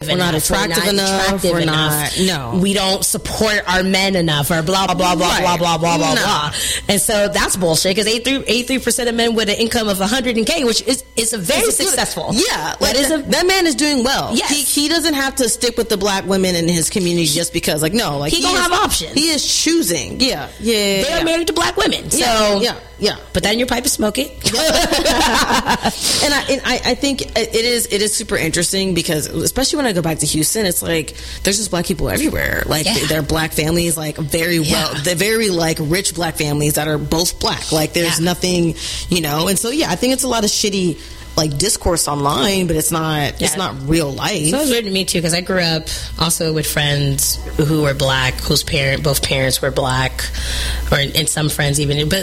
enough. Attractive enough. We're not. No. We don't support our men enough, or blah, blah, blah, blah, Right. blah, blah, blah, blah, No. blah. And so that's bullshit, because 83% of men with an income of $100K, which is a very successful. Yeah. Like that man is doing well. Yes. He doesn't have to stick with the black women in his community just because, like, no. Like, He don't have options. He is choosing. Yeah. Yeah. They are married to black women. So, yeah. put that in your pipe and smoke it. And I think it is super interesting, because especially when I go back to Houston, it's like there's just black people everywhere. Like, they're black families, like they're very like rich black families that are both black. Like, there's nothing, and so I think it's a lot of shitty like discourse online, but it's not real life. So it was weird to me too, because I grew up also with friends who were black, whose both parents were black, and some friends even. But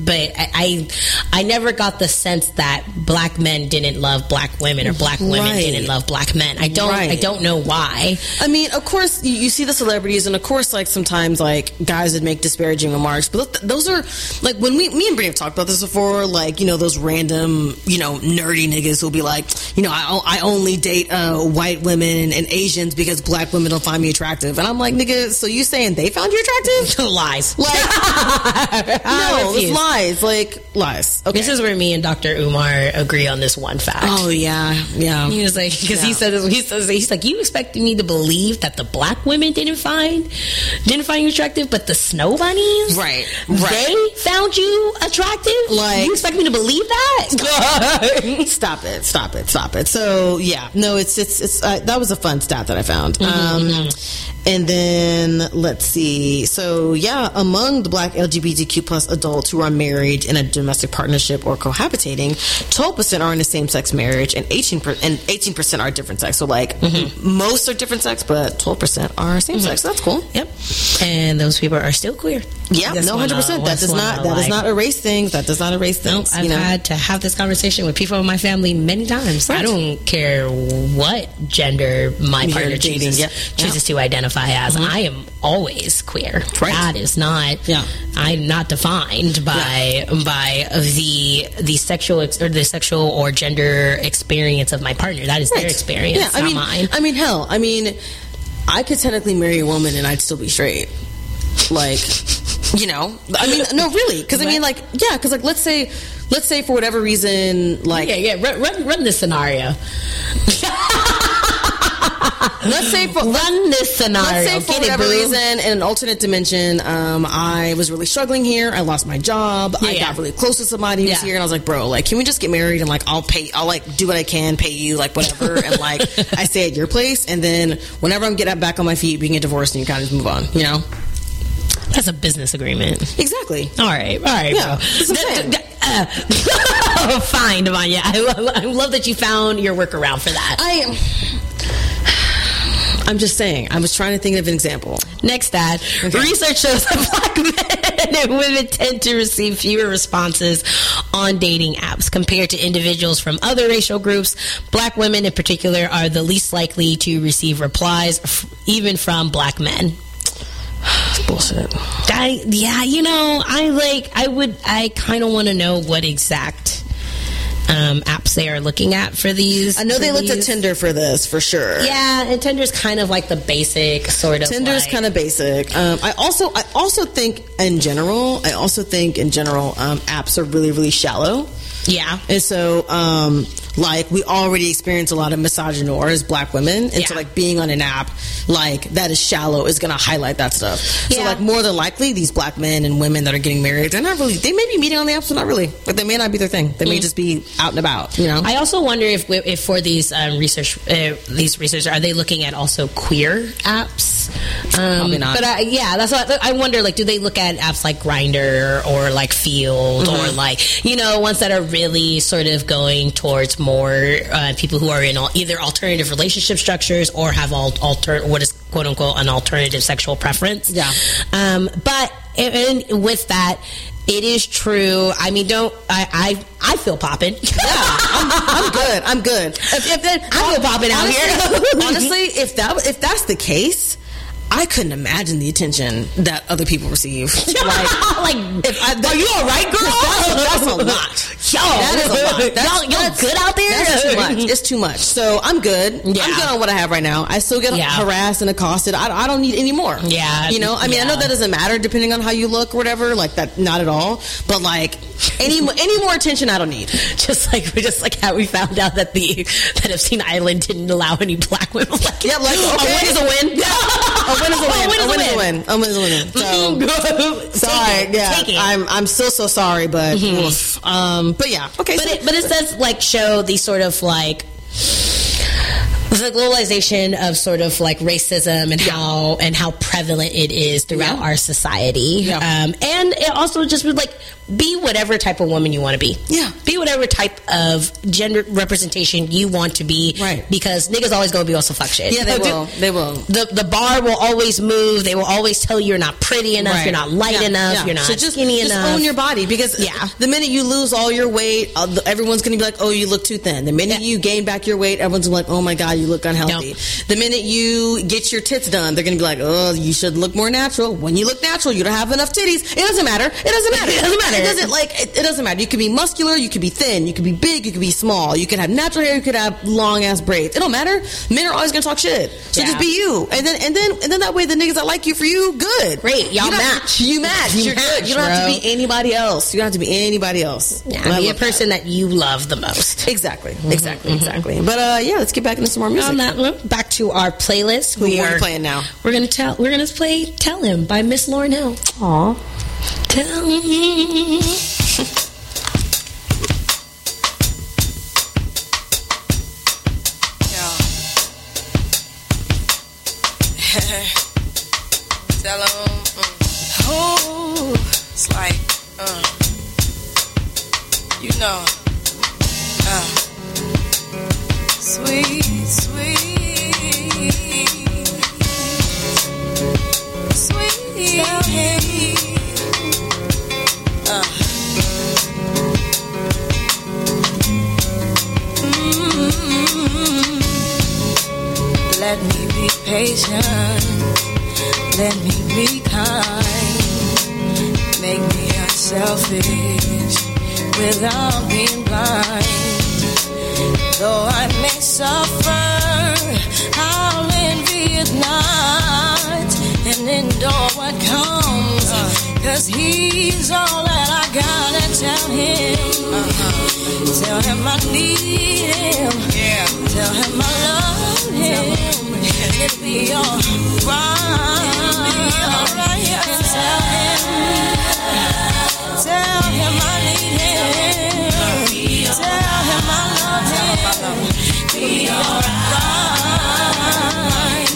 I never got the sense that black men didn't love black women, or black women didn't love black men. I don't know why. I mean, of course, you see the celebrities, and of course, like sometimes like guys would make disparaging remarks, but those are like when me and Brittany have talked about this before. Like, those random nerdy niggas who'll be like, I only date white women and Asians because black women don't find me attractive. And I'm like, nigga, so you saying they found you attractive? Lies. Like, no, it's lies. Like, lies. Okay. This is where me and Dr. Umar agree on this one fact. Oh, yeah. He was like, because he said this, he's like, you expected me to believe that the black women didn't find you attractive, but the snow bunnies, right, they found you attractive? Like, you expect me to believe that? Stop it. So no, it's that was a fun stat that I found. And then let's see. So among the black LGBTQ plus adults who are married in a domestic partnership or cohabitating, 12% are in a same-sex marriage, and 18% are different sex. So like most are different sex, but 12% are same-sex. So that's cool. Yep. And those people are still queer. Yeah, no, 100%. That does not erase things. That does not erase things. I've had to have this conversation with people in my family many times. Right. I don't care what gender my partner chooses to identify as. I am always queer. Right. That is not. I'm not defined by the sexual or gender experience of my partner. That is their experience, not mine. I mean, hell, I could technically marry a woman and I'd still be straight. Like, no, really, because because like let's say for whatever reason, like run this scenario. Let's say for whatever reason, in an alternate dimension, I was really struggling here. I lost my job. I got really close to somebody who's here, and I was like, bro, like, can we just get married and like I'll like do what I can, pay you, like whatever, and like I stay at your place, and then whenever I'm getting back on my feet, we can get divorced and you kind of move on, That's a business agreement. Exactly. All right, yeah, bro. Fine, Devanya. I love that you found your workaround for that. I'm just saying. I was trying to think of an example. Next stat. Okay. Research shows that black men and women tend to receive fewer responses on dating apps compared to individuals from other racial groups. Black women in particular are the least likely to receive replies, even from black men. It's bullshit. I kind of want to know what exact apps they are looking at for these. I know they looked at Tinder for this, for sure. Yeah, and Tinder's kind of like the basic sort of. Tinder's kind of basic. I also think in general, apps are really, really shallow. Yeah. And so, like, we already experience a lot of misogynoir as black women. And so, like, being on an app, like, that is shallow is going to highlight that stuff. So, like, more than likely, these black men and women that are getting married, they may be meeting on the apps, but not really. Like, they may not be their thing. They may just be out and about, I also wonder if for these researchers, are they looking at also queer apps? Probably not. But, that's what I wonder, like, do they look at apps like Grindr or, like, Field or, like, ones that are really sort of going towards more people who are in either alternative relationship structures or have what is quote unquote an alternative sexual preference. Yeah. But with that, it is true. I mean, I feel popping. Yeah, I'm good. I feel popping out here. Honestly, if that's the case, I couldn't imagine the attention that other people receive. Are you all right, girl? That's a lot. that is a lot. Y'all good out there? That's too much. It's too much. So I'm good. Yeah. I'm good on what I have right now. I still get harassed and accosted. I don't need any more. Yeah. You know, I mean, I know that doesn't matter depending on how you look or whatever. Like that, not at all. But like any more attention, I don't need. Just like how we found out that that Epstein Island didn't allow any black women. Like, yeah, like okay. A win is a win. Yeah. A win is a win. A win is a win. A win is a win. So sorry. I'm still so sorry, but but yeah. Okay. But it does like show the sort of like the globalization of sort of like racism and how prevalent it is throughout our society. Yeah. And it also just would like be whatever type of woman you want to be. Yeah. Be whatever type of gender representation you want to be. Right. Because niggas always gonna be on some fuck shit. Yeah, they will. They will. The bar will always move. They will always tell you you're not pretty enough, you're not light enough, you're not skinny enough. Just own your body, because the minute you lose all your weight, everyone's gonna be like, oh, you look too thin. The minute you gain back your weight, everyone's gonna be like, oh my God, you look unhealthy. The minute you get your tits done, they're gonna be like, oh, you should look more natural. When you look natural, you don't have enough titties. It doesn't matter. It doesn't matter. You could be muscular, you could be thin, you could be big, you could be small, you could have natural hair, you could have long ass braids. It don't matter. Men are always gonna talk shit. So just be you. And then that way the niggas that like you for you, good. Great. Y'all match. You match. You're good. You don't have to be anybody else. You don't have to be anybody else. Yeah, be a person that you love the most. Exactly. Exactly. But let's get back into some more music. On that note, back to our playlist. What are we playing now? We're gonna play Tell Him by Miss Lauryn Hill. Aw. Tell him. Tell him. Oh, it's like, you know, sweet, tell him. Let me be patient, let me be kind, make me unselfish without being blind. Though I may suffer, I'll envy it not and endure what comes, 'cause he's all that I gotta tell him. Tell him I need him, tell him I love him. It'll be alright. And tell him I need him. Tell him I love him. It'll be alright.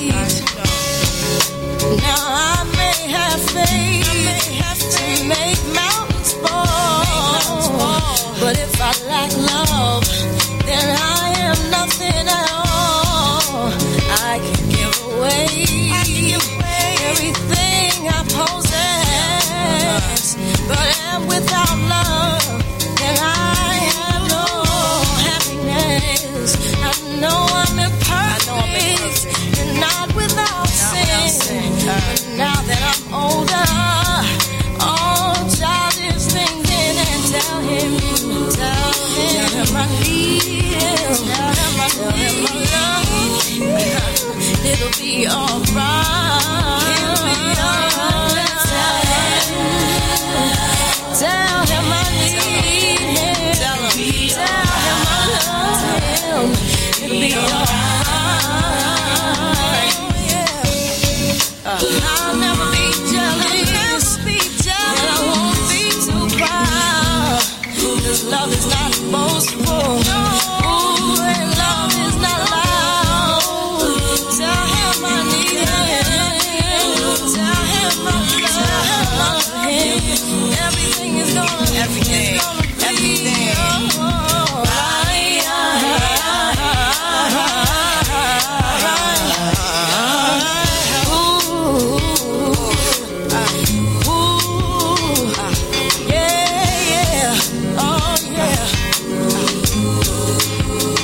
Now I may have faith to make mountains fall, but if I lack love, then I am nothing at all. I can give away everything I possess, but am without love, then I have no happiness. I know I'm imperfect and not without sin, but now that I'm older, all childish things in, and tell him I need him, tell him I love him. It'll be alright. Tell him I need him. Tell him I love him. It'll be alright. I'll never be jealous. And I won't be too proud. 'Cause love is not boastful. Ooh, and love is not loud. Tell him I need him. Tell him I love him. Everything is gonna be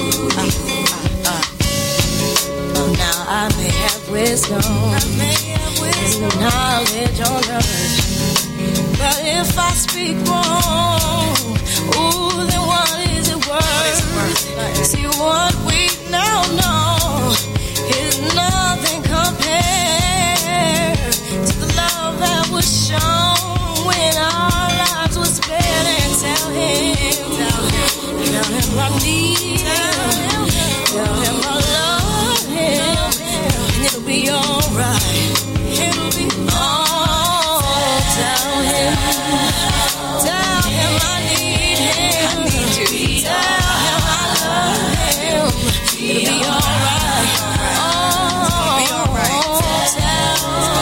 wisdom. wisdom, knowledge on earth. But if I speak wrong, ooh, then what is it worth? See, what we now know is nothing compared to the love that was shown when our lives were spared. And tell him I need him, tell him I love him, and it'll be alright. It'll be alright. Tell him I need him, I need you. Tell him I love him, it'll be alright. It'll be alright. Tell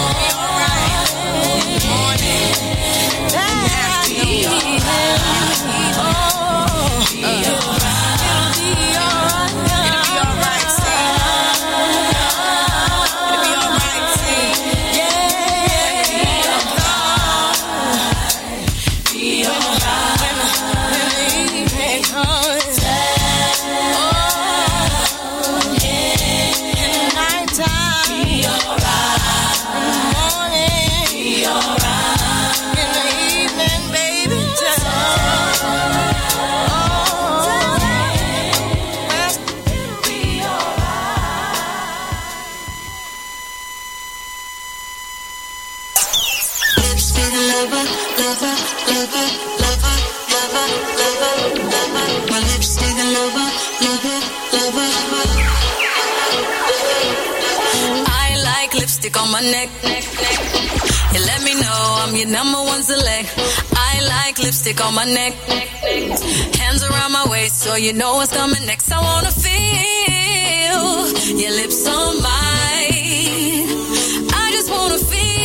him that I need him. On my neck. You let me know I'm your number one select. I like lipstick on my neck. Hands around my waist so you know what's coming next. I wanna feel your lips on mine. I just wanna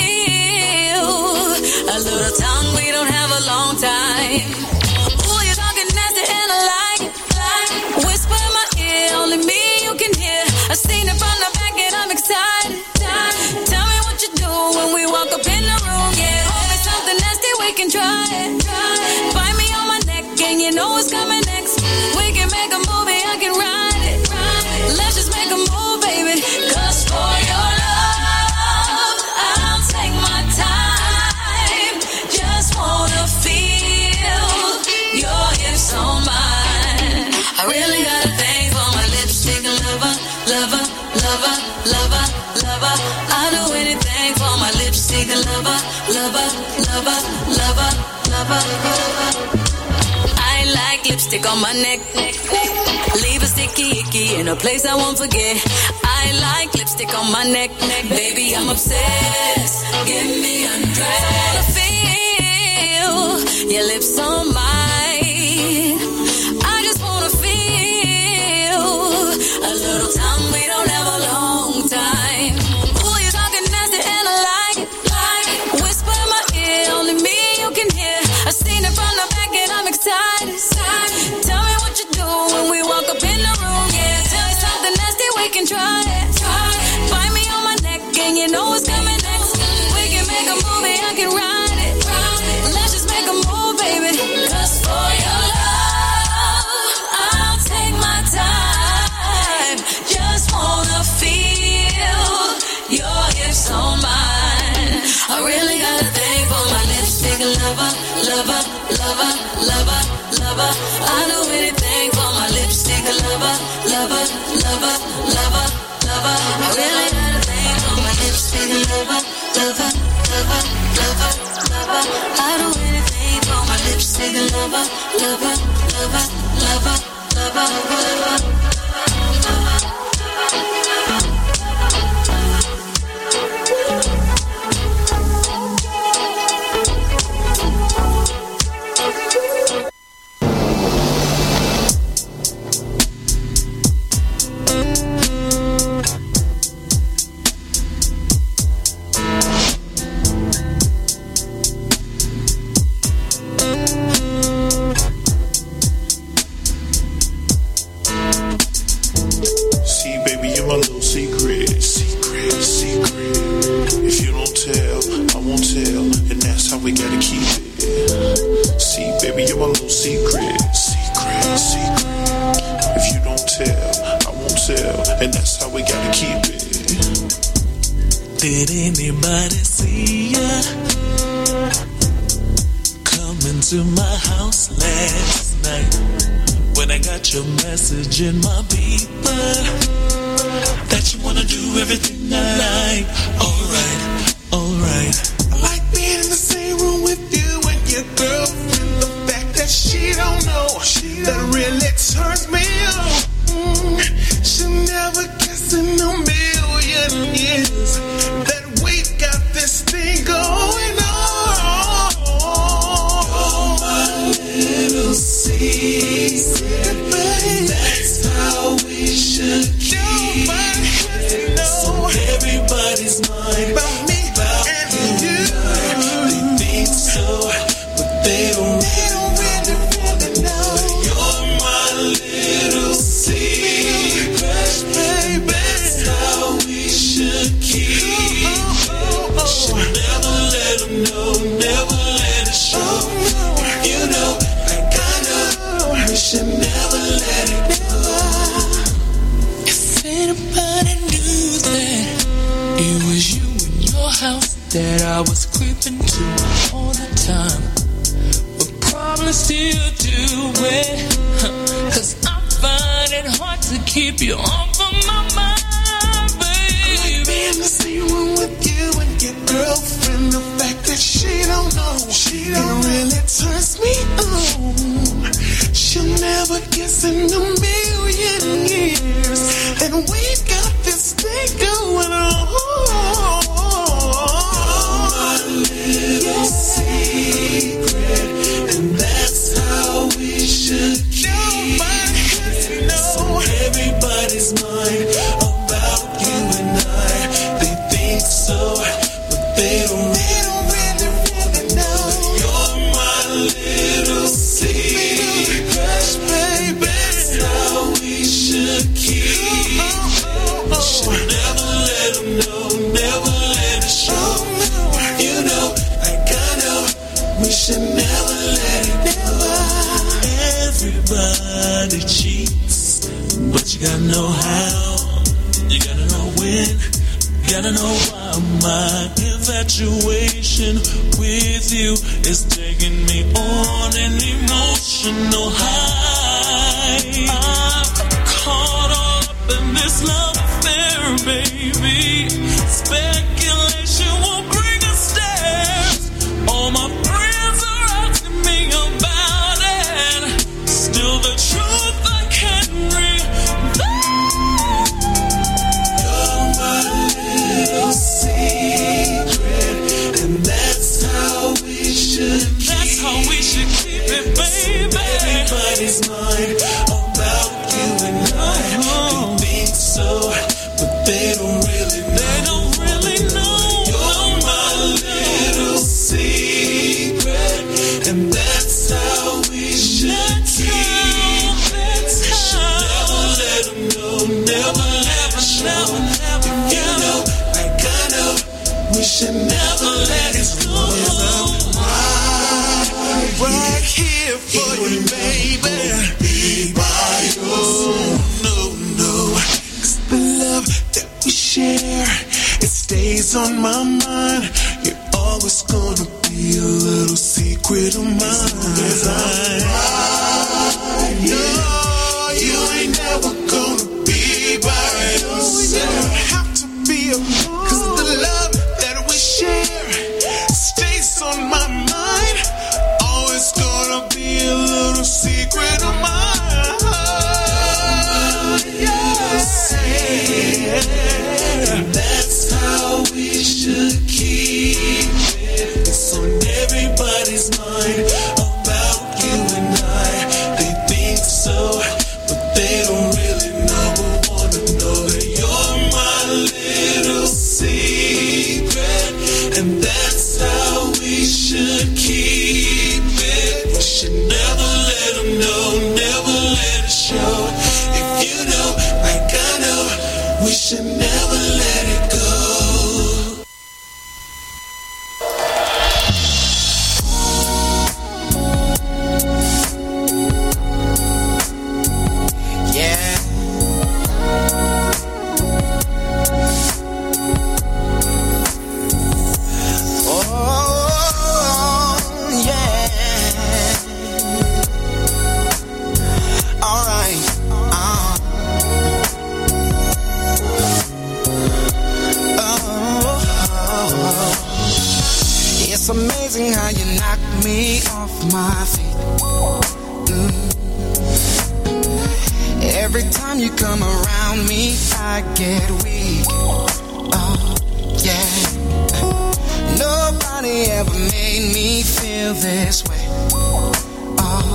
feel a little tongue. We don't have a long time. Ooh, you're talking nasty and I like it. Whisper in my ear, only me you can hear. I've seen it from the back and I'm excited. Tell me what you do when we walk up in the room. Yeah, hold me something nasty, we can try it. Bite me on my neck and you know what's coming next. We can make a movie, I can write it. Let's just make a move, baby. 'Cause for your love, I'll take my time. Just wanna feel your hips on mine. I really got a thing for my lipstick lover, lover, lover, lover, lover. I'll do anything for my lipstick lover, lover, lover, lover, lover, lover. I like lipstick on my neck. Leave a sticky icky in a place I won't forget. I like lipstick on my neck. Baby, I'm obsessed. Get me undressed. I wanna feel your lips on mine. I just wanna feel a little time. We don't have a long time. Ooh, you're talking nasty and I like it. Whisper in my ear, only me you can hear. I've seen it from the back and I'm excited. Tell me what you do when we walk up in the room. Yeah, tell me something nasty, we can try it. Bite me on my neck and you know what's coming next. We can make a movie, I can write it. Let's just make a move, baby. 'Cause for your love, I'll take my time. Just wanna feel your hips on mine. I really got a thing for my lipstick lover, lover, lover, lover, lover. I do anything for my lipstick lover, lover, lover, lover, lover. I really got a thing for my lipstick lover, lover, lover, lover, lover. I do anything for my lipstick lover, lover, lover, lover, lover, lover. Did anybody see ya? Coming to my house last night when I got your message in my beeper that you wanna do everything I like. Alright. I like being in the same room with you and your girlfriend. The fact that she don't know, that really turns me on. She'll never guess in a million years that we got this thing going on. Oh, my little secret, baby. That's how we should keep it. So everybody's mind about me and you. They think so, but they don't really know. You're my little secret, baby. That's how we should keep it. Should never let them know, never let it show. You know, like I know, we should never let it go. If anybody knew that it was you in your house that I was creeping to all the time, would probably still do it. 'Cause I find it hard to keep you off of my mind, baby. I like being in the same room with you and your girlfriend. The fact that she don't know, it really turns me on. She'll never guess in a million years that we got this thing going on. My little secret, and that's how we should keep it. So everybody's mind about you and I. They think so, but they don't really know. You're my little secret, baby. That's how we should keep it. Should never let them know, never let it show. You know, like I know, we should never let it go. Everybody cheats, but you gotta know how. You gotta know when. You gotta know why. My infatuation with you is taking me on an emotional high. I'm caught up in this love affair, baby. Speculation will bring us there. All my friends are asking me about it. Still the truth I can't reveal. You're my little secret, and that's how we should keep it, baby. Everybody's mind about you and I. They think so, but they don't really know. You're my little secret, and that's how we should keep it. Should never let them know, never let it show. You know, like I know, we should never let it go. Right here for you, baby. Be by your no. 'Cause the love that we share, it stays on my mind. You're always gonna be a little secret of mine. No, you ain't never gonna be by yourself. You don't have to be alone. 'Cause the love that we share stays on my mind. Always gonna be a little secret of mine. Yes. And that's how we should keep it. It's on everybody's mind about you amazing how you knock me off my feet. Every time you come around me, I get weak. Oh, yeah. Nobody ever made me feel this way. Oh,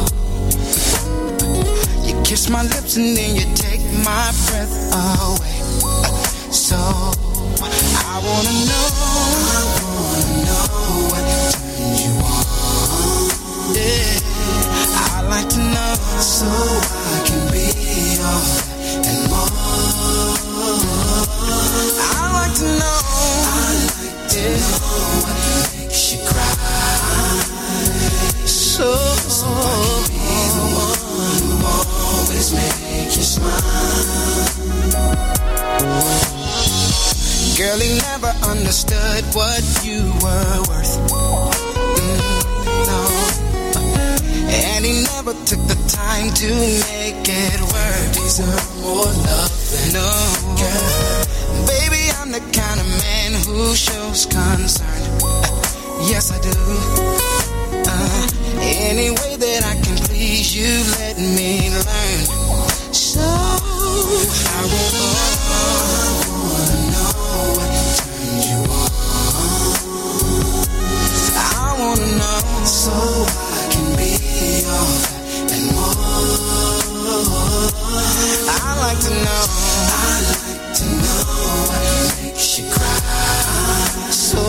you kiss my lips and then you take my breath away. So I wanna know what turns you on. Yeah, I like to know so I can be all and more. I like to know what makes you cry. So I can be the one who always make you smile. Girl, he never understood what you were worth. No. And he never took the time to make it work. Deserve more love than no. Girl, baby, I'm the kind of man who shows concern. Yes, I do. Any way that I can please you, let me learn. So I wanna know what turns you on. I wanna know so I can be all and more. I like to know what makes you cry. So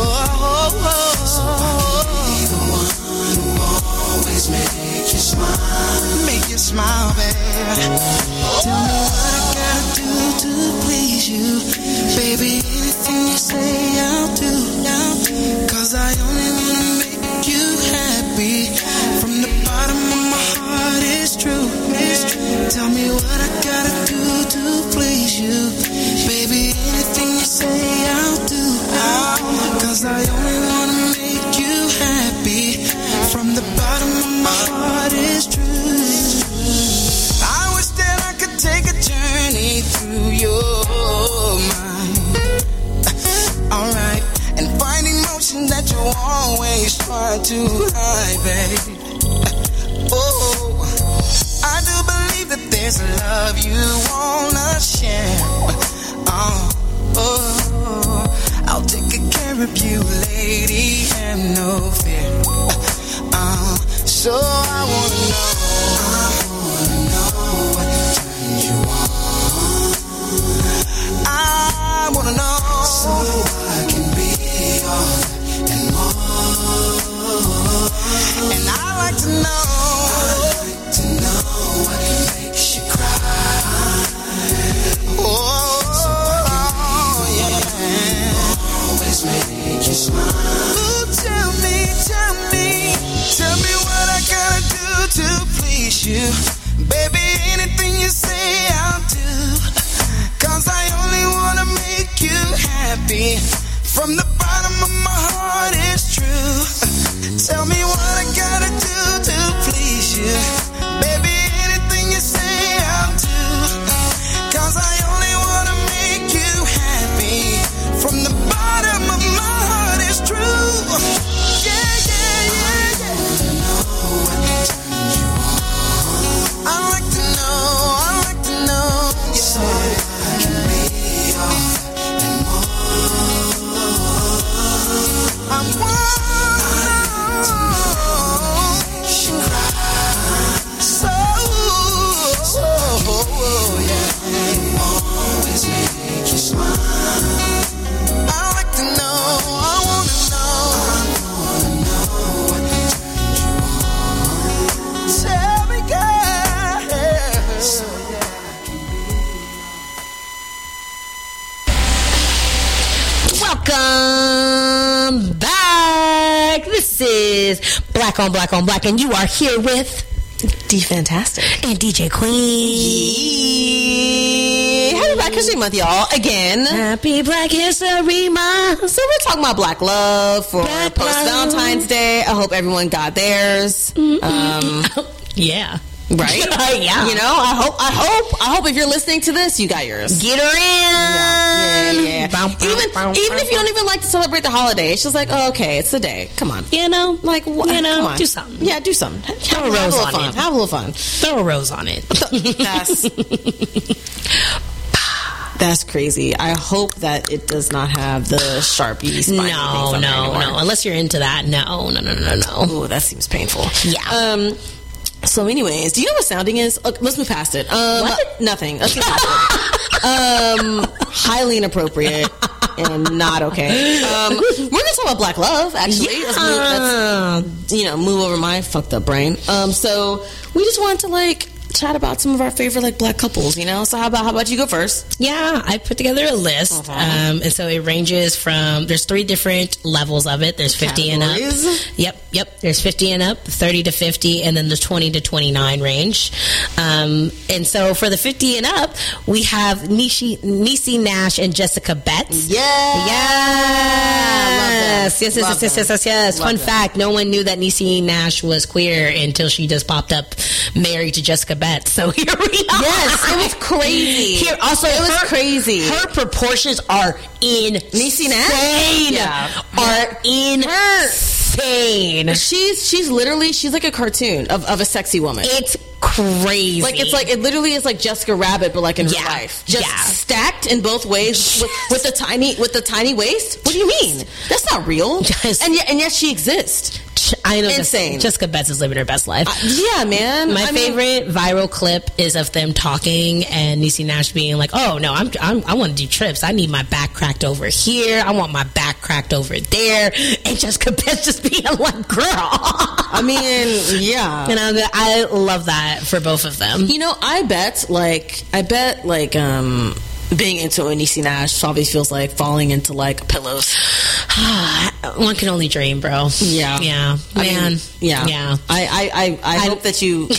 I can be the one who always make you smile, baby. Tell me what I gotta do to please you, baby. Anything you say, I'll do. 'Cause I only wanna make you happy. From the bottom of my heart, it's true. Tell me what I gotta do to please you, baby. Anything you say, I'll do. 'Cause I only wanna make you happy. From the bottom of my heart, it's true. I wish that I could take a journey through your mind. Alright, and find emotion that you always try to hide, babe. Oh, I do believe that there's a love you wanna share. Oh, I'll take good care of you, lady, have no fear. So I wanna know what turns you on. I wanna know so I can be all and more. And I like to know what makes you cry. Oh, yeah. Always make you smile. Ooh, tell me what I gotta do to please you. Baby, anything you say, I'll do. 'Cause I only wanna make you happy. From the bottom of my heart, it's true. Tell me what I gotta do to please you. Baby, anything you say, I'll do. 'Cause I only wanna make you happy. From the bottom of my heart, it's true. Yeah. I like to know, yeah. So I can be all and more. I want to know she cry. So yeah. Always make you smile. I like to know, I wanna know what turns you on. Tell me, girl. So Welcome back. This is Black on Black on Black, and you are here with D Fantastic and DJ Queen. Happy Black History Month, y'all. Again. Happy Black History Month. So we're talking about black love for Black post love. Valentine's Day. I hope everyone got theirs. Yeah. Right? Yeah. You know, I hope if you're listening to this, you got yours. Get her in. Yeah. Even if you don't even like to celebrate the holiday, it's just like, oh, okay, it's the day. Come on. You know? Like, you know, come on. do something. Yeah, do something. Throw a rose on it. Have a little fun. Throw a rose on it. That's crazy. I hope that it does not have the Sharpie spiny things on there anymore. No. Unless you're into that, no. Ooh, that seems painful. Yeah. So anyways, do you know what sounding is? Let's move past it. What? Nothing. Let's move past it. Highly inappropriate and not okay. We're going to talk about Black Love, actually. Yeah. Let's move over my fucked up brain. So we just wanted to, chat about some of our favorite Black couples, so how about you go first? Yeah, I put together a list, and so it ranges from, there's 3 different levels of it. There's 50 Categories? and up. Yep. There's 50 and up, 30 to 50, and then the 20 to 29 range. And so for the 50 and up, we have Niecy Nash and Jessica Betts. Yes. Yes. Fun fact, no one knew that Niecy Nash was queer until she just popped up married to Jessica Betts. So here we are. Yes, it was crazy. It was crazy. Her proportions are insane. Are insane. She's literally like a cartoon of a sexy woman. It's crazy. It literally is like Jessica Rabbit, but in real life, just stacked in both ways with the tiny waist. What do you mean? That's not real. Yes. And yet she exists. I know. Insane. Jessica Betts is living her best life. Yeah, man. My favorite viral clip is of them talking and Niecy Nash being like, "Oh no, I want to do trips. I need my back cracked over here. I want my back cracked over there." And Jessica Betts just being like, "Girl." I mean, yeah. And I love that for both of them. I bet being into a Niecy Nash probably feels like falling into pillows. One can only dream, bro. Yeah. Man. Yeah. I hope that you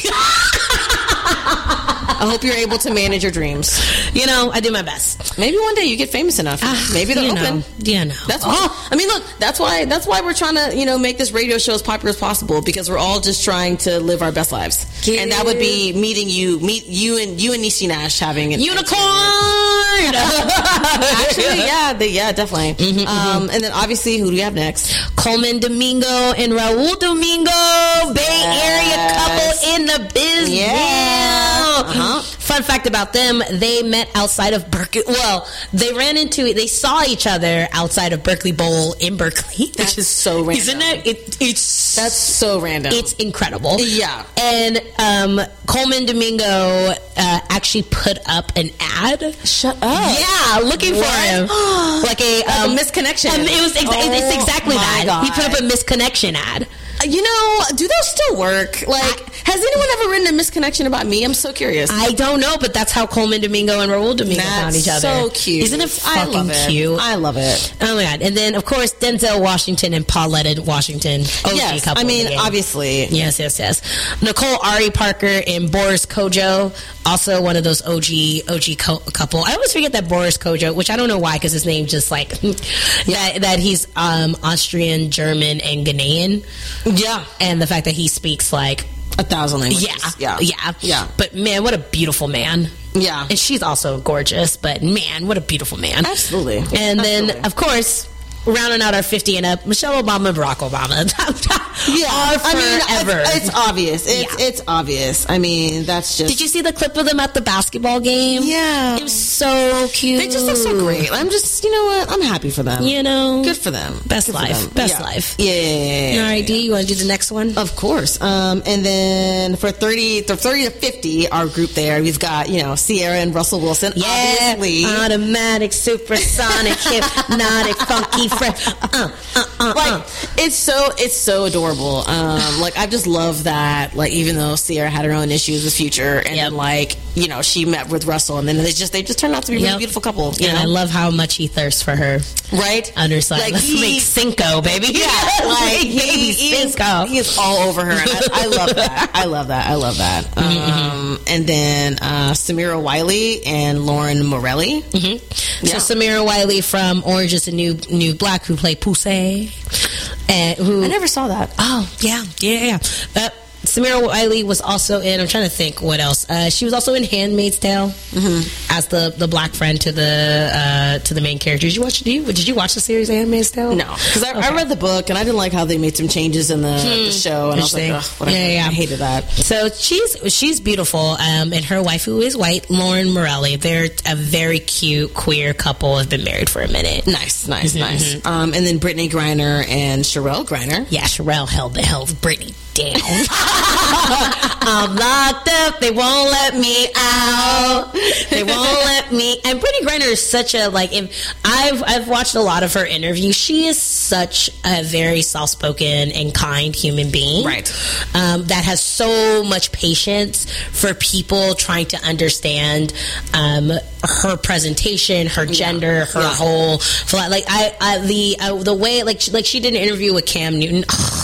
I hope you're able to manage your dreams. I do my best. Maybe one day you get famous enough. Maybe they'll open. That's why. I mean, look. That's why we're trying to make this radio show as popular as possible, because we're all just trying to live our best lives. And that would be meet you and Niecy Nash having an unicorn. Actually, yeah, definitely. And then obviously, who do we have next? Coleman Domingo and Raul Domingo, Bay Area couple in the business. Yeah. Fun fact about them: they met outside of Berkeley. Well, they saw each other outside of Berkeley Bowl in Berkeley. Which is so random, isn't it? That's so random. It's incredible. Yeah. And Coleman Domingo actually put up an ad. Shut up. Yeah, looking for him. Like a misconnection. It's exactly that. God. He put up a misconnection ad. Do those still work? Has anyone ever written a misconnection about me? I'm so curious. I don't know, but that's how Coleman Domingo and Raul Domingo found each other. So cute. Isn't it fucking cute? I love it. Oh my God. And then, of course, Denzel Washington and Pauletta Washington. OG couple. I mean, obviously. Yes. Nicole Ari Parker and Boris Kodjoe, also one of those OG couple. I always forget that Boris Kodjoe, which I don't know why, because his name just that he's Austrian, German, and Ghanaian. Yeah. And the fact that he speaks 1,000 languages. Yeah. But man, what a beautiful man. Yeah. And she's also gorgeous, but man, what a beautiful man. Absolutely. And then, of course, rounding out our 50 and up, Michelle Obama and Barack Obama. Forever. It's obvious. It's obvious. I mean, that's just... Did you see the clip of them at the basketball game? Yeah. It was so cute. They just look so great. I'm just, you know what? I'm happy for them. Good for them. Best life. Life. Yeah. All right, D, you want to do the next one? Of course. And then for 30 to 50, our group there, we've got, Sierra and Russell Wilson. Yeah. Obviously. Automatic, supersonic, hypnotic, funky, fresh. It's so adorable. I just love that. Even though Sierra had her own issues with Future, and then she met with Russell, and then they just turned out to be a really beautiful couple. And I love how much he thirsts for her. Right, underside. Let's make Cinco, baby. Yeah, he is all over her. And I love that. I love that. And then Samira Wiley and Lauren Morelli. So Samira Wiley from Orange Is the New Black, who played Poussey, and who I never saw that. Oh yeah. Samira Wiley was also in, I'm trying to think what else. She was also in Handmaid's Tale as the black friend to the main character. Did you watch the series Handmaid's Tale? No, because I read the book and I didn't like how they made some changes in the show, and I was like, ugh, whatever. Yeah. I hated that. So she's beautiful, and her wife, who is white, Lauren Morelli, they're a very cute queer couple, have been married for a minute. Nice. And then Brittany Griner and Sherelle Griner. Yeah, Sherelle held Brittany down. I'm locked up, they won't let me out. They won't let me. And Brittany Griner is such a, like, if I've watched a lot of her interviews. She is such a very soft-spoken and kind human being, right? That has so much patience for people trying to understand her presentation, her gender, her whole, like, the way, like she did an interview with Cam Newton.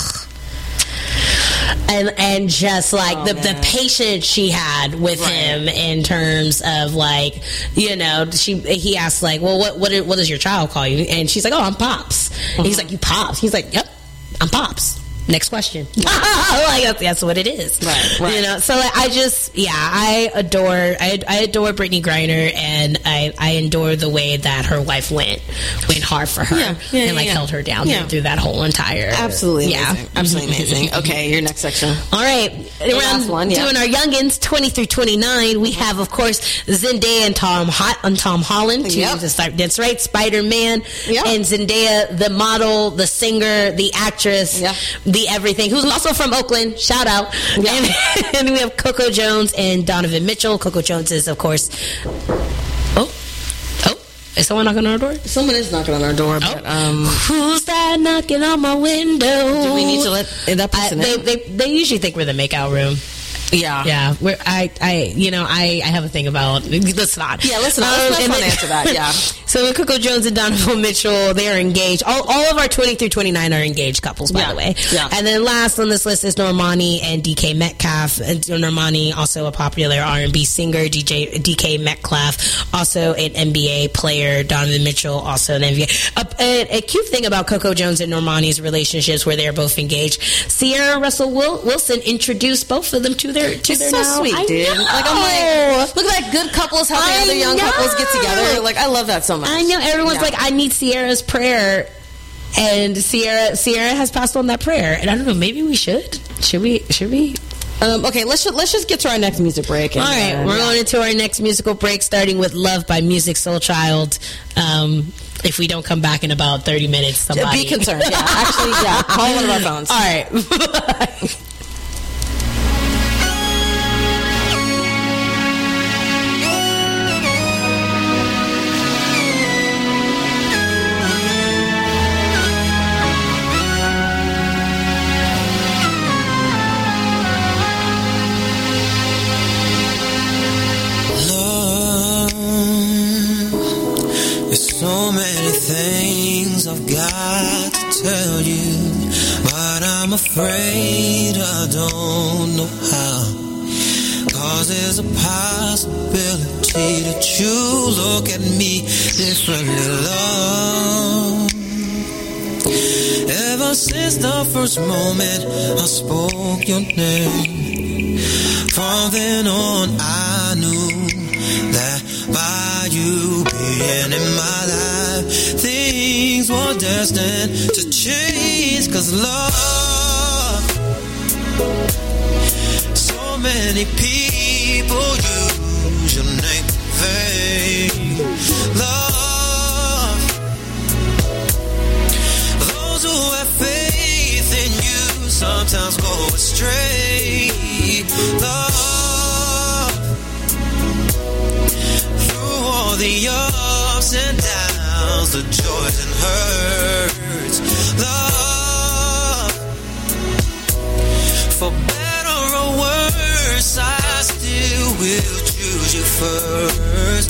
And just like the patience she had with him in terms of, like, you know, he asked, like, well, what does your child call you? And she's like, oh, I'm Pops. And he's like, you Pops? He's like, yep, I'm Pops. Next question. Like, that's what it is. Right. You know, so, like, I adore Brittany Griner, and I adore the way that her wife went hard for her and held her down through that whole entire. Absolutely amazing. Absolutely amazing. Okay, your next section. All right. Last one, doing our youngins, 20 through 29, we have, of course, Zendaya and Tom Holland. That's right, Spider-Man. And Zendaya, the model, the singer, the actress, the everything, who's also from Oakland. Shout out. And we have Coco Jones and Donovan Mitchell. Coco Jones is, of course... Oh, is someone knocking on our door? Someone is knocking on our door, but who's that knocking on my window? Do we need to let that person in? They usually think we're the makeout room. Yeah. I have a thing about. Let's not. Yeah, let's not answer that. Yeah. So Coco Jones and Donovan Mitchell, they are engaged. All of our 20 through 29 are engaged couples, by the way. Yeah. And then last on this list is Normani and DK Metcalf. Normani, also a popular R&B singer. DK Metcalf, also an NBA player. Donovan Mitchell, also an NBA. A cute thing about Coco Jones and Normani's relationships, where they are both engaged. Sierra Russell Wilson introduced both of them to their so sweet, dude. Like, I'm like, look at that, good couples helping other young couples get together. Like, I love that so much. I know, everyone's like, I need Sierra's prayer, and Sierra has passed on that prayer, and I don't know, maybe we should we okay, let's just get to our next music break. All right, we're going into our next musical break, starting with Love by Musiq Soulchild. If we don't come back in about 30 minutes, somebody be concerned. Actually, call one of our phones. All right. Bye. So many things I've got to tell you, but I'm afraid I don't know how. 'Cause there's a possibility that you look at me differently, love. Ever since the first moment I spoke your name, from then on I knew that by you being in my life, things were destined to change. 'Cause love, so many people use your name in vain. Love, those who have faith in you sometimes go astray. Love, through all the ups and downs, the joys and hurts, love, for better or worse, I still will choose you first.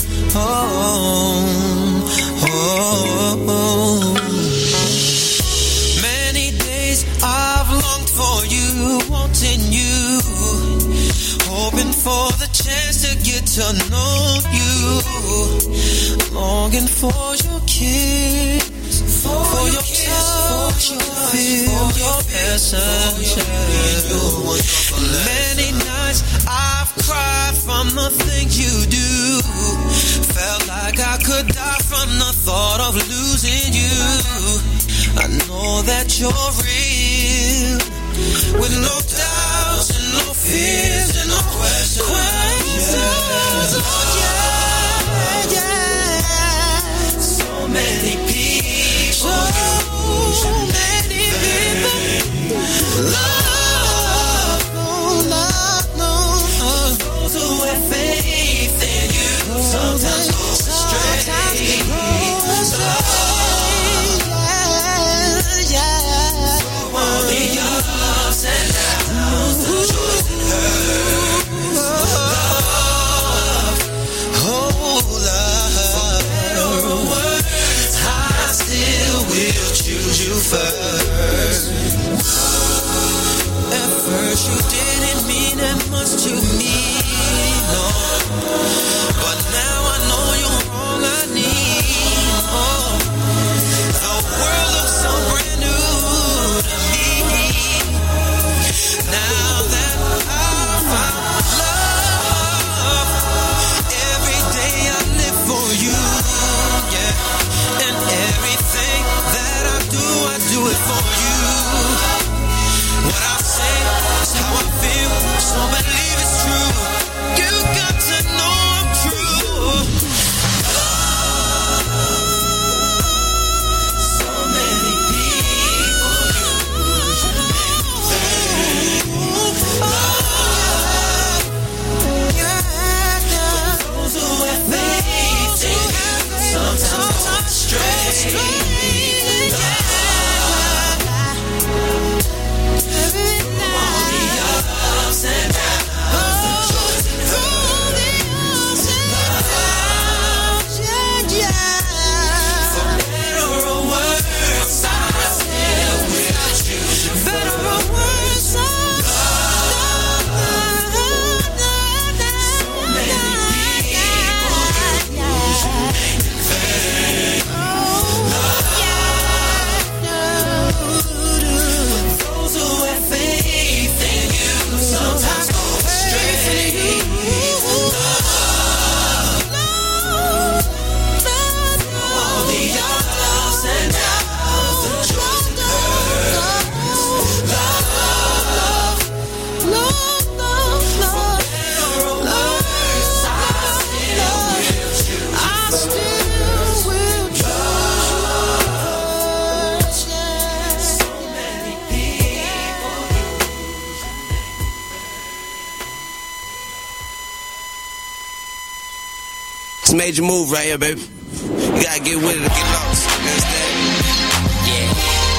Many days I've longed for you, wanting you, hoping for the chance to get to know you, longing for your kiss, for your touch, for your feel, your answer. Many nights I've cried from the things you do. Felt like I could die from the thought of losing you. I know that you're real, with no doubts and no fears and no questions. Oh yeah. So many people, so many people love, those who have faith in you. Sometimes go astray. All the ups and downs, the joys and hurts. Love, oh love. For better or worse, I still will choose you first. At first you didn't mean that much to me, no. But now I know you're all I need. Oh, the world looks so brand new to me. Now that I found love, every day I live for you, yeah. And everything that I do it for you. What I say is how I feel, so believe it's true. You got to know I'm true. So many people use you. Those who have faith in you sometimes go astray. All the ups and downs, the joys and hurts. For better or worse, I still will choose you. Better or worse, so many people use you. Those who have faith in you sometimes go astray. All the ups and downs, the joys and hurts. For better or worse, I still will choose you. So many people. It's a major move right here, baby. You gotta get with it or get lost. You understand? Yeah.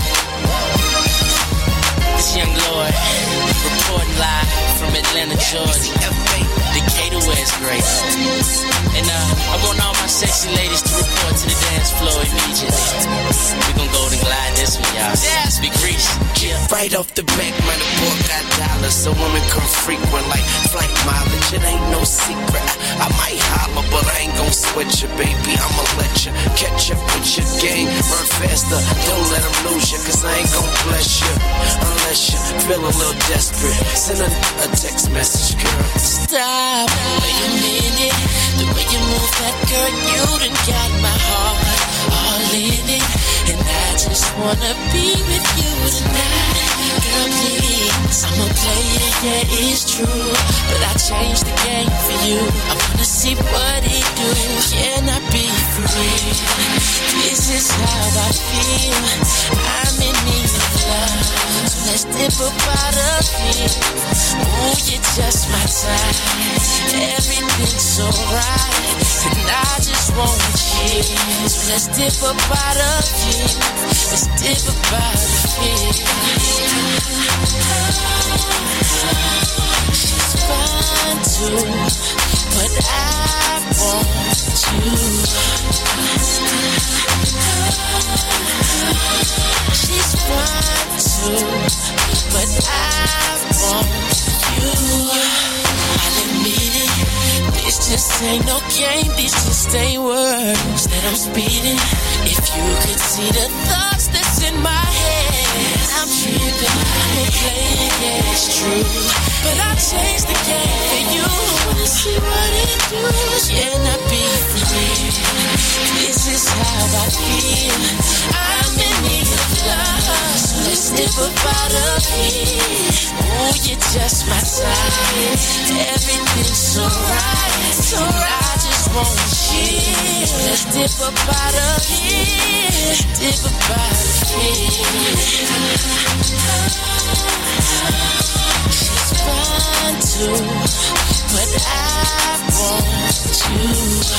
It's Young Lord, reporting live from Atlanta, Georgia. Decatur, where it's great. And I want all my sexy ladies to report to the dance floor immediately. We gon' go and glide this one, y'all. Yes, Big Reese. Yeah. Right off the back, man, the boy got dollars, so women come frequent like flight mileage. It ain't no secret. I might holler, but I ain't gon' sweat you, baby. I'ma let you catch up with your game. Run faster, don't let them lose you, cause I ain't gon' bless you unless you feel a little desperate. Send a text message, girl. Stop, wait a minute. The way you move that girl, you done got my heart all in it. And I just wanna be with you tonight. Girl, please, I'm a player, yeah, it's true. But I changed the game for you. I wanna see what he do. Can I be free? This is how I feel. I'm in need of love. So let's dip about a feet. Ooh, you're just my type. Everything's so right. And I just wanna cheers. So let's dip about a feet. Let's dip about a feet. She's fine too, but I want you. She's fine too, but I want you. I'll admit it, this just ain't no game, this just ain't words that I'm speeding. If you could see the thoughts that's in my head, I'm tripping. dip up out of here. Ooh, you're just my type. Everything's so right, so right. I just want you. Let's dip up out of here. Dip up out of here. She's fine too, but I want you.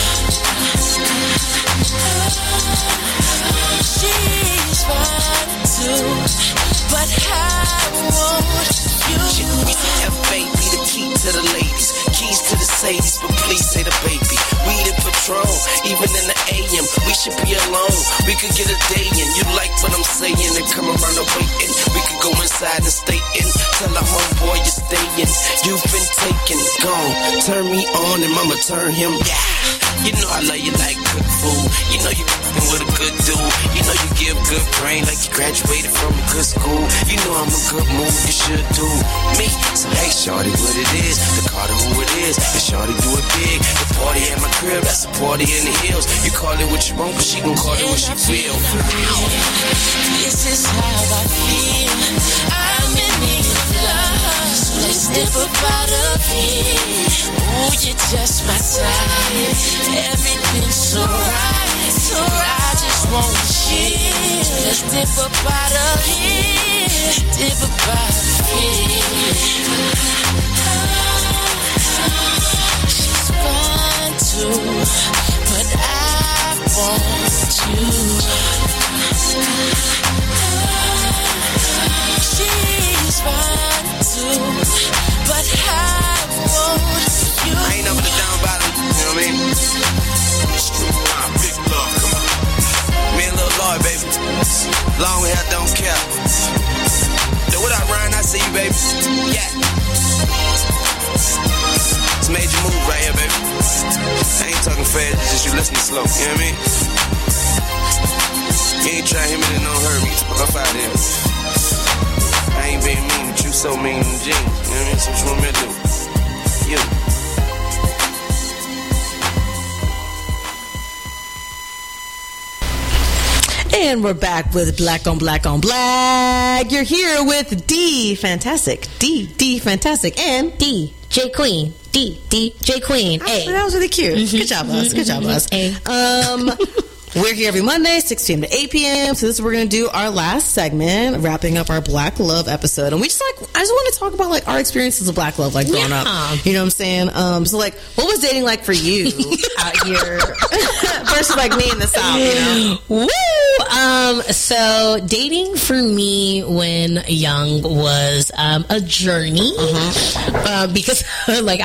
She's fine too, but I want you. F baby, the key to the ladies, keys to the Sadies, but please say the baby. Weed and Patron, even in the AM, we should be alone. We could get a day in. You like what I'm saying and come around and waiting. We could go inside and stay in. Tell a homeboy you're staying. You've been taken, gone. Turn me on and mama turn him. Yeah. You know I love you like good food. You know you f***ing with a good dude. You know you give good brain like you graduated from a good school. You know I'm a good move, you should do me. So hey shorty, what it is, the Carter who it is, and shorty do it big. The party at my crib, that's a party in the hills. You call it what you want, but she gon' call it what she feel. This is how I feel. I'm in need of love, so let's dip up out of here. Ooh, you're just my type. Everything's so right, so right. I just want you. Let's dip up out of here. Dip up out of here. She's fine too, but I want you. She's fine too, but I want you. I ain't never the down bottom, you know what I mean? Street line, big love, come on. Me and Lil Lloyd, baby. Long hair, don't care. Yo, what up, Ryan? I see you, baby. Yeah. It's a major move right here, baby. I ain't talking fast, it's just you listening slow, you know what I mean? You ain't trying to hit me, then don't hurt me. Fuck out here. I ain't being mean, but you so mean in jeans. You know what I mean? So what you want me to do? You. And we're back with Black on Black on Black. You're here with D Fantastic. D Fantastic. And DJ Queen. DJ Queen. Hey. That was really cute. Good job, us. Good job, us. We're here every Monday, 6 p.m. to 8 p.m. So this is, we're going to do our last segment, wrapping up our Black Love episode. And I just want to talk about like our experiences of Black Love, like growing up. You know what I'm saying? So like, what was dating like for you out here versus like me in the South, you know? Woo! So dating for me when young was a journey. Because like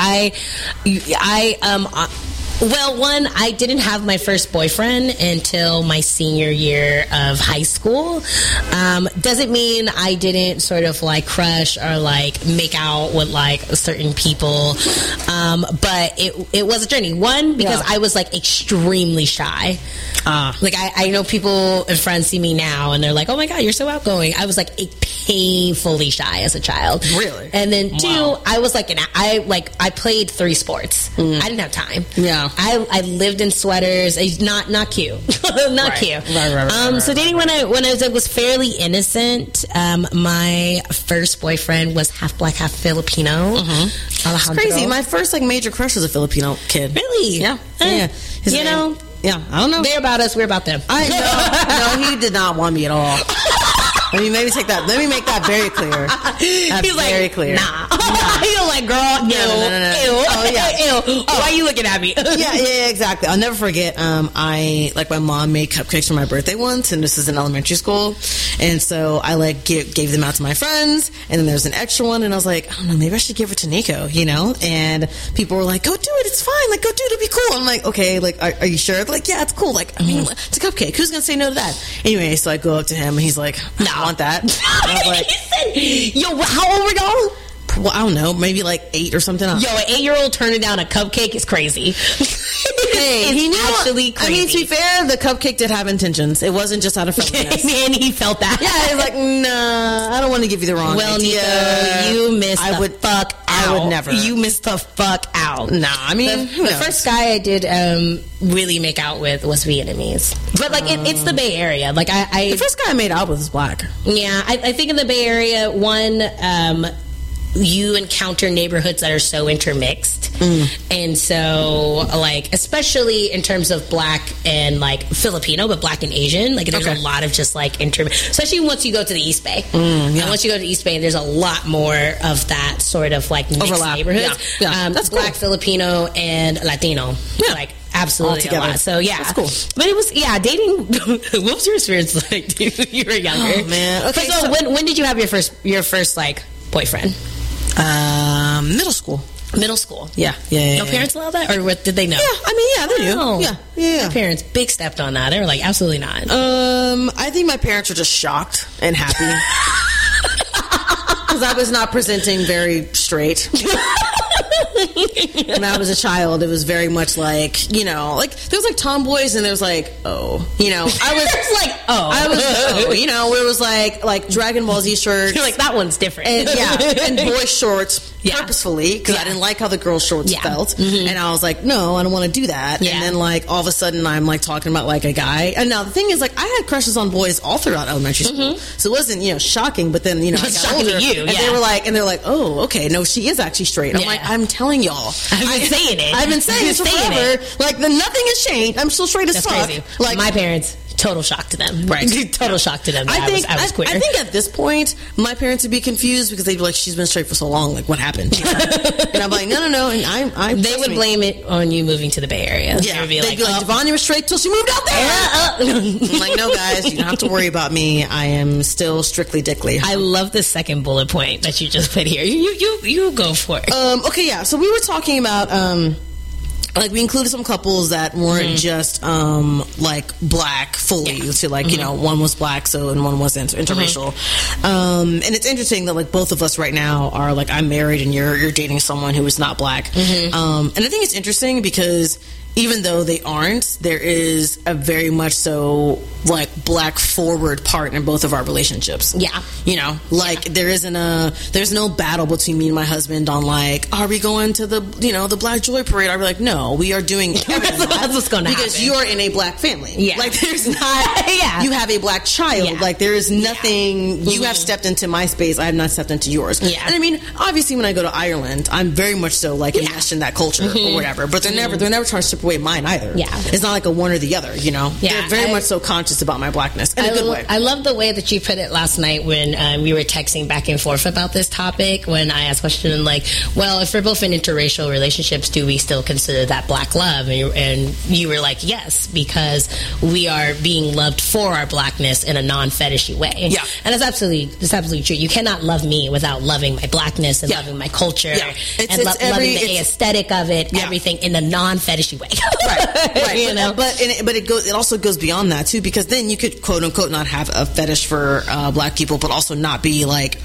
well, one, I didn't have my first boyfriend until my senior year of high school. Doesn't mean I didn't sort of like crush or like make out with like certain people. But it was a journey. One, because I was like extremely shy. Like I know people and friends see me now and they're like, oh my God, you're so outgoing. I was like painfully shy as a child. Really? And then two, I was like, I played 3 sports. I didn't have time. Yeah. I lived in sweaters. Not cute. Not cute. Right. So dating when I was fairly innocent. My first boyfriend was half black, half Filipino. It's crazy. My first like major crush was a Filipino kid. Really? Yeah. Yeah. You know? Yeah. I don't know. They're about us. We're about them. I know. No, he did not want me at all. Let me make that very clear. That's He's very like, clear. Nah. You're like, girl, no. Ew. Oh, yeah. Ew. Why are you looking at me? yeah, exactly. I'll never forget. My mom made cupcakes for my birthday once, and this is in elementary school, and so I like gave them out to my friends, and then there's an extra one, and I was like, I don't know, maybe I should give it to Nico, you know? And people were like, go do it, it's fine, like go do it, it'll be cool. I'm like, okay, like are you sure? They're like, yeah, it's cool. Like, I mean, it's a cupcake. Who's gonna say no to that? Anyway, so I go up to him, and he's like, no, I want that. I was like, yo, how old were y'all? Well, I don't know, maybe like 8 or something. Yo, an 8-year-old turning down a cupcake is crazy. Hey, he knew actually crazy. I mean, to be fair, the cupcake did have intentions. It wasn't just out of friendliness. And he felt that. Yeah, he's like, nah, I don't want to give you the wrong idea. Nico, you missed the fuck out I would never. You missed the fuck out. Nah, I mean, the first guy I did really make out with was Vietnamese. But, like, it's the Bay Area. Like, the first guy I made out with was black. Yeah, I think in the Bay Area, you encounter neighborhoods that are so intermixed. And so, like, especially in terms of black and, like, Filipino, but black and Asian, like, there's a lot of just, like, especially once you go to the East Bay. And once you go to the East Bay, there's a lot more of that sort of, like, mixed neighborhoods. Yeah. That's black, cool. Filipino, and Latino. Yeah. Like, absolutely a lot. So, yeah. That's cool. But it was, dating, what was your experience like you were younger? Oh, man. Okay, so when did you have your first, like, boyfriend? Middle school. Middle school. Yeah. No parents allow that, or what, did they know? Yeah, I mean, they knew. Yeah. My parents big stepped on that. They were like, absolutely not. I think my parents were just shocked and happy because I was not presenting very straight. When I was a child, it was very much like, you know, like there was like tomboys and there was like, you know, I was you know, where it was like Dragon Ball Z shirts. You're like, that one's different. And boy shorts purposefully because I didn't like how the girl shorts felt. And I was like, no, I don't want to do that. And then like all of a sudden I'm like talking about like a guy. And now the thing is like I had crushes on boys all throughout elementary school. So it wasn't, you know, shocking, but then, you know, I got shocking older, to you. and they're like, oh, okay, no, she is actually straight. I'm like, I'm telling y'all. I've been saying it. I've been saying it forever. Like, nothing has changed. I'm still straight as fuck. Crazy. Like, my parents, total shock to them. Right. Total shock to them. I was queer. I think at this point, my parents would be confused because they'd be like, she's been straight for so long. Like, what happened? And I'm like, no. And they would blame it on you moving to the Bay Area. Yeah. They'd be like, Devonnie was straight till she moved out there. I'm like, no, guys, you don't have to worry about me. I am still strictly dickly. I love the second bullet point that you just put here. You go for it. Okay, yeah. So we were talking about like we included some couples that weren't just like black fully to like you know, one was black and one wasn't interracial. And it's interesting that like both of us right now are like, I'm married and you're dating someone who is not black. And I think it's interesting because even though they aren't, there is a very much so like black forward part in both of our relationships. Yeah. You know, like there's no battle between me and my husband on like, are we going to the, you know, the Black Joy Parade? I'd be like, no, we are doing everything. That's what's going to happen. Because you're in a black family. Yeah. Like there's not, you have a black child. Yeah. Like there is nothing, you have stepped into my space, I have not stepped into yours. Yeah. And I mean, obviously when I go to Ireland, I'm very much so like enmeshed in that culture or whatever, but they're never trying to strip away mine either. Yeah. It's not like a one or the other, you know? Yeah. They're very much so conscious about my blackness in a good way. I love the way that you put it last night when we were texting back and forth about this topic, when I asked a question like, well, if we're both in interracial relationships, do we still consider that black love? And you were like, yes, because we are being loved for our blackness in a non-fetishy way. Yeah. And that's absolutely true. You cannot love me without loving my blackness and loving my culture and loving the aesthetic of it, everything in a non-fetishy way. Right. You know? But it also goes beyond that too, because then you could quote unquote not have a fetish for black people, but also not be like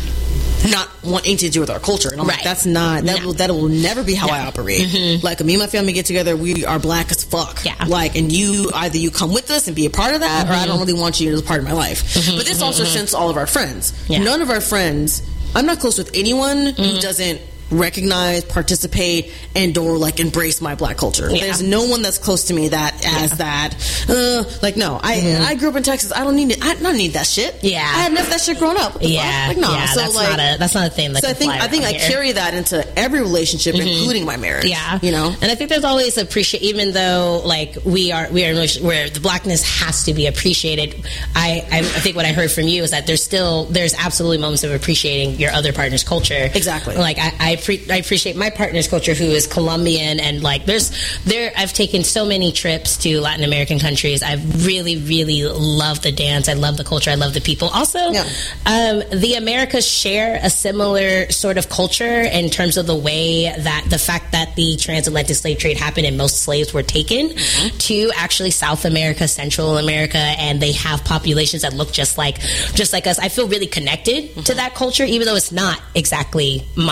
not want anything to do with our culture. And I'm like, that's not that will never be how I operate. Like me and my family get together, we are black as fuck. Yeah. Like, and you come with us and be a part of that, or I don't really want you as part of my life. But this also extends to all of our friends. None of our friends, I'm not close with anyone who doesn't recognize, participate, and or like embrace my black culture. There's no one that's close to me that as that like no, I grew up in Texas. I don't need it. I don't need that shit. I had enough of that shit growing up. Like no, so that's not a thing. So I think I carry that into every relationship, including my marriage. You know, and I think there's always even though like we are in a relationship where the blackness has to be appreciated. I think what I heard from you is that there's absolutely moments of appreciating your other partner's culture. Exactly. Like I appreciate my partner's culture, who is Colombian, and like I've taken so many trips to Latin American countries. I really, really love the dance. I love the culture. I love the people. Also, the Americas share a similar sort of culture in terms of the way that the fact that the transatlantic slave trade happened and most slaves were taken to actually South America, Central America, and they have populations that look just like us. I feel really connected to that culture, even though it's not exactly my culture.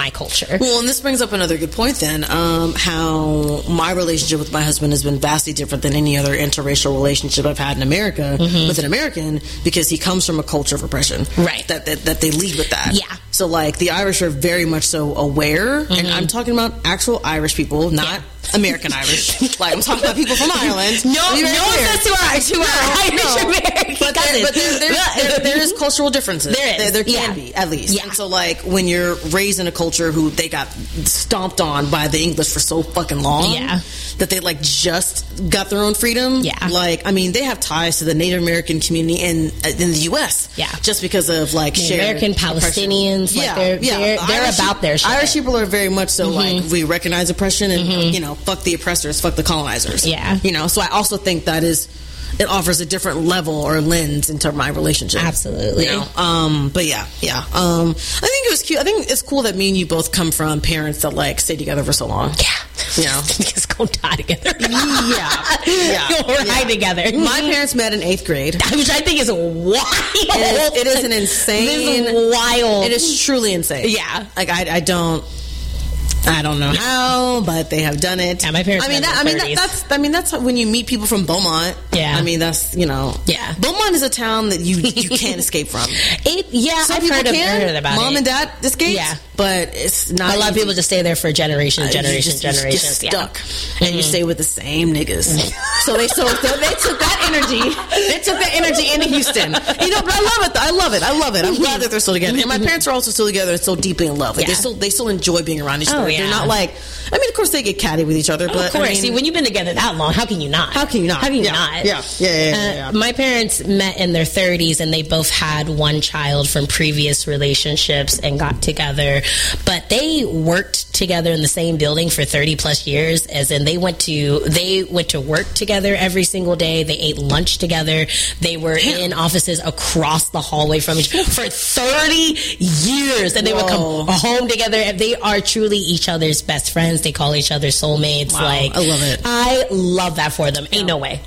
together. Well, and this brings up another good point then, how my relationship with my husband has been vastly different than any other interracial relationship I've had in America with an American, because he comes from a culture of oppression. Right. That they lead with that. Yeah. So, like, the Irish are very much so aware, and I'm talking about actual Irish people, not American Irish. Like, I'm talking about people from Ireland. No offense to our Irish American cousins. But there is cultural differences. There can be, at least. Yeah. And so, like, when you're raised in a culture who they got stomped on by the English for so fucking long, that they, like, just got their own freedom. Yeah. Like, I mean, they have ties to the Native American community in the U.S. Yeah. Just because of, like, shared American Palestinians. Like, they're about their shit. Irish people are very much so, like, we recognize oppression and, you know, fuck the oppressors, fuck the colonizers. Yeah. You know, so I also think that it offers a different level or lens into my relationship. Absolutely. You know? But yeah. I think it was cute. I think it's cool that me and you both come from parents that, like, stay together for so long. Yeah. You know? Just go die together. Yeah. Go ride together. My parents met in 8th grade. Which I think is wild. It is an insane. This is wild. It is truly insane. Yeah. Like, I don't know how, but they have done it. Yeah, my parents. That's when you meet people from Beaumont. Yeah, I mean, that's, you know. Yeah, Beaumont is a town that you can't escape from. I've heard about Mom it. and Dad escaped. Yeah, but it's not. A lot of people just stay there for generations. You get stuck, and you stay with the same niggas. So they took that energy. They took that energy into Houston. You know, but I love it. I love it. I'm glad that they're still together, and my parents are also still together and so deeply in love. Like, they still enjoy being around each other. They're not like, I mean, of course they get catty with each other, but of course. I mean, see, when you've been together that long, how can you not? Yeah. My parents met in their 30s, and they both had one child from previous relationships and got together, but they worked together in the same building for 30 plus years, as in they went to work together every single day. They ate lunch together. They were in offices across the hallway from each other for 30 years, and they would come home together, and they are truly each other's best friends. They call each other soulmates. Wow, like, I love it. I love that for them. Ain't no way.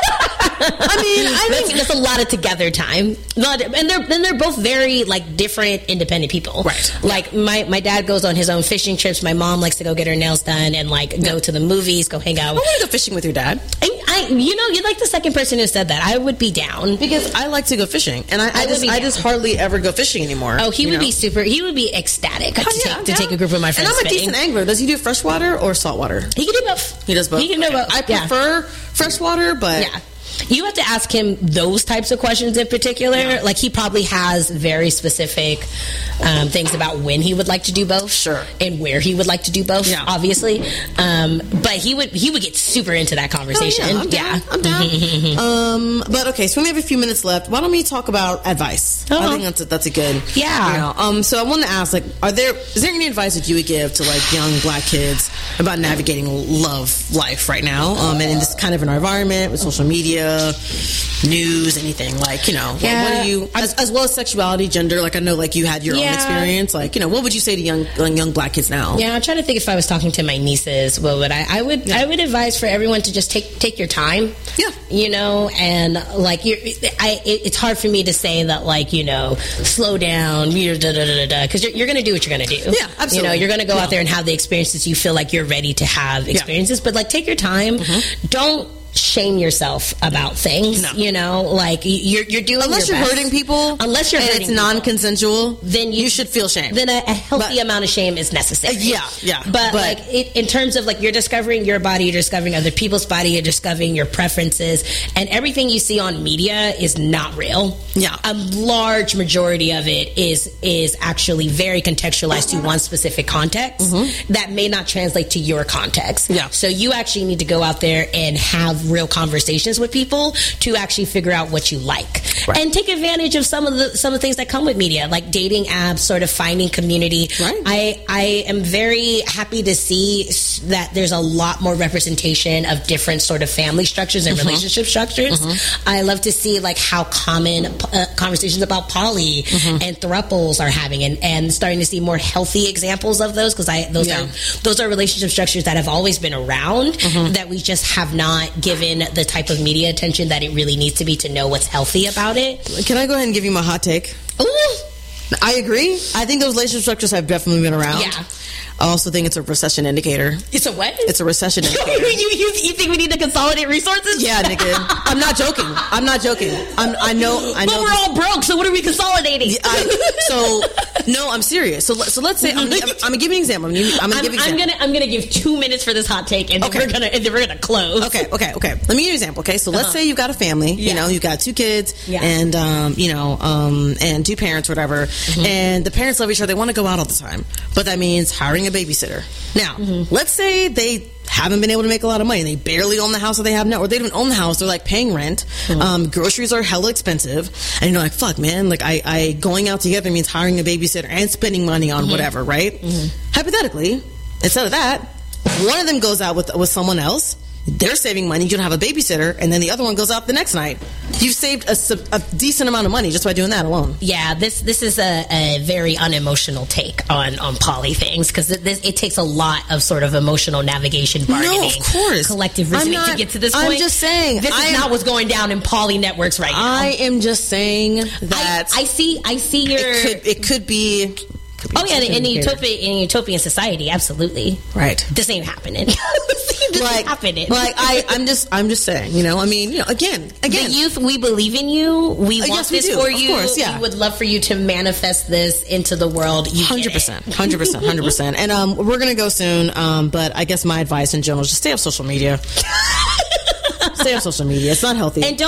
I think that's a lot of together time. And they're both very, like, different, independent people. Right. Like, my dad goes on his own fishing trips. My mom likes to go get her nails done and, like, go to the movies, go hang out. I want to go fishing with your dad. You're like the second person who said that. I would be down, because I like to go fishing, and I just hardly ever go fishing anymore. Oh, he would be ecstatic to take a group of my friends. And I'm a decent angler. Does he do freshwater or saltwater? He can do both. He does both. He can do both. I prefer freshwater, but yeah. You have to ask him those types of questions in particular. Yeah. Like, he probably has very specific things about when he would like to do both, sure, and where he would like to do both. Yeah. Obviously, but he would get super into that conversation. Oh, yeah, I'm down. But okay, so we have a few minutes left. Why don't we talk about advice? I think that's a good. Yeah. You know, so I want to ask, like, is there any advice that you would give to, like, young Black kids about navigating love life right now, and in this kind of an environment with social media, news, anything, like, you know, what do you, as well as sexuality, gender, like, I know, like, you had your own experience, like, you know, what would you say to young Black kids now? Yeah, I'm trying to think if I was talking to my nieces, what would I would advise for everyone to just take your time. Yeah. You know, and, like, it's hard for me to say that, like, you know, slow down, because you're going to do what you're going to do. Yeah, absolutely. You know, you're going to go out there and have the experiences you feel like you're ready to have experiences, but, like, take your time. Don't shame yourself about things. No. You know, like, you're doing unless your you're best. Hurting people, unless you're hurting it's non-consensual, then you should feel shame. Then a healthy amount of shame is necessary. But like, in terms of, like, you're discovering your body, you're discovering other people's body, you're discovering your preferences, and everything you see on media is not real. Yeah, a large majority of it is actually very contextualized to one specific context that may not translate to your context. Yeah, so you actually need to go out there and have real conversations with people to actually figure out what you like, and take advantage of some of the things that come with media, like dating apps, sort of finding community. Right. I am very happy to see that there's a lot more representation of different sort of family structures and relationship structures. I love to see, like, how common conversations about poly and thruples are having, and starting to see more healthy examples of those, because those are relationship structures that have always been around, that we just have not given the type of media attention that it really needs to be to know what's healthy about it. Can I go ahead and give you my hot take? Ooh. I agree. I think those relationship structures have definitely been around. Yeah. I also think it's a recession indicator. It's a what? It's a recession indicator. you think we need to consolidate resources? Yeah, nigga. I'm not joking. I know. But we're all broke, so what are we consolidating? I'm serious. So let's say I'm gonna give you an example. I'm gonna give 2 minutes for this hot take, and then we're gonna close. Okay. Let me give you an example. Okay, so let's say you've got a family. You know, you've got 2 kids, and and 2 parents, whatever. And the parents love each other. They want to go out all the time, but that means hiring a babysitter. Now, let's say they haven't been able to make a lot of money. They barely own the house that they have now, or they don't own the house. They're like paying rent. Groceries are hella expensive, and you're like, fuck, man. Like, I going out together means hiring a babysitter and spending money on whatever, right? Hypothetically, instead of that, one of them goes out with someone else. They're saving money. You don't have a babysitter, and then the other one goes out the next night. You've saved a decent amount of money just by doing that alone. Yeah, this is a very unemotional take on poly things, because it takes a lot of sort of emotional navigation, bargaining, no, of course, collective reasoning to get to this point. I'm just saying this is not what's going down in poly networks right now. I am just saying that I see your. It could be. Oh yeah, in utopian society, absolutely. Right. This ain't happening. This ain't happening. Like I'm just saying. Again. The youth, we believe in you. We want yes, this we do. for you. Of course, yeah. We would love for you to manifest this into the world. 100%. And we're gonna go soon. But I guess my advice in general is just stay off social media. Stay off social media. It's not healthy. And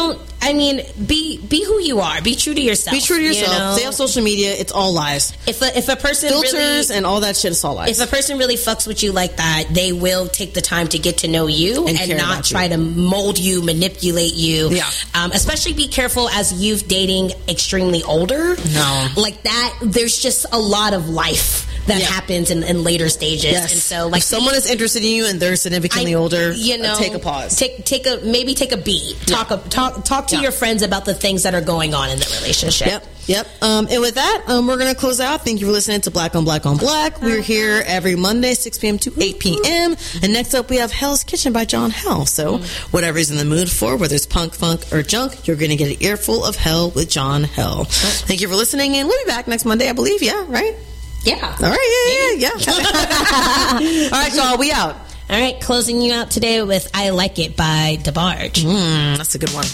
be who you are. Be true to yourself. Be true to yourself. Stay off social media. It's all lies. If a person filters and all that shit is all lies. If a person really fucks with you like that, they will take the time to get to know you and not try to mold you, manipulate you. Yeah. Especially be careful as youth dating extremely older. No. Like that, there's just a lot of life that happens in later stages. Yes. And so, if someone is interested in you and they're significantly older, take a pause. Take a beat. Talk to your friends about the things that are going on in the relationship. Yep. And with that, we're going to close out. Thank you for listening to Black on Black on Black. We're here every Monday, 6 p.m. to 8 p.m. And next up, we have Hell's Kitchen by John Hell. So whatever's in the mood for, whether it's punk, funk, or junk, you're going to get an earful of hell with John Hell. Thank you for listening, and we'll be back next Monday, I believe. Yeah, right? Yeah. All right. Yeah. All right, y'all. We out. All right. Closing you out today with I Like It by DeBarge. That's a good one.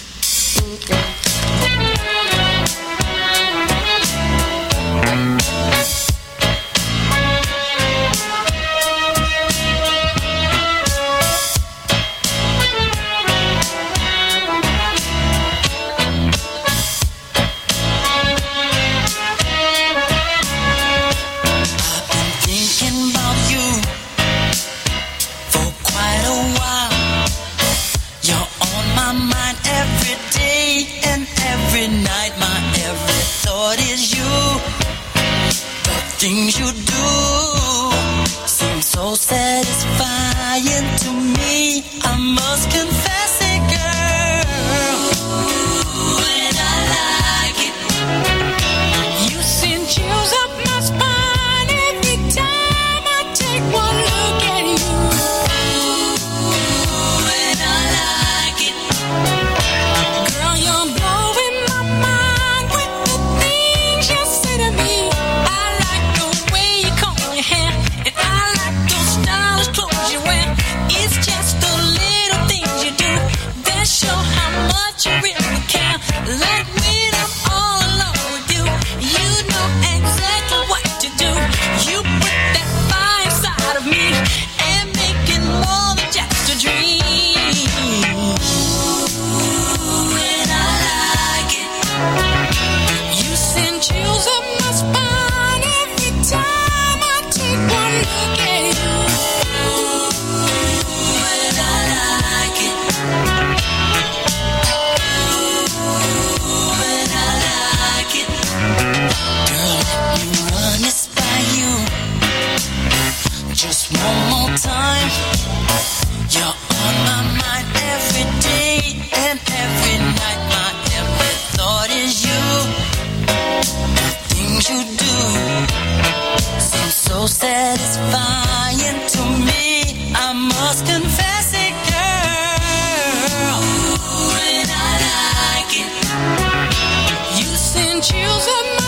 Things you do seem so satisfying to me. I must confess it, girl. When I like it, you send chills up my spine every time I take one look at you. When I like it, girl, you're blowing my mind with the things you say to me. Show how much you really care. Like when I'm all alone with you, you know exactly what to do. You put that fire inside of me and make it more than just a dream. When I like it, you send chills up my spine every time I take one look at you. When I like it. Just one more time. You're on my mind every day and every night. My every thought is you. The things you do seem so satisfying to me. I must confess it, girl. When I like it, you send chills up my